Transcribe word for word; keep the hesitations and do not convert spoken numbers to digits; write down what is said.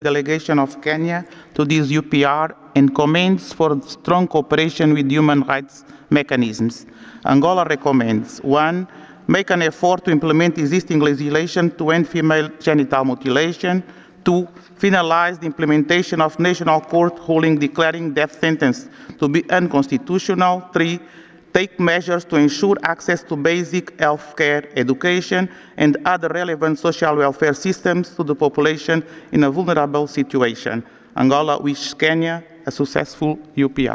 delegation of Kenya to this U P R and commends for strong cooperation with human rights mechanisms. Angola recommends one, make an effort to implement existing legislation to end female genital mutilation. Two, finalize the implementation of national court ruling declaring death sentence to be unconstitutional. Three, take measures to ensure access to basic health care, education, and other relevant social welfare systems to the population in a vulnerable situation. Angola wishes Kenya a successful U P R.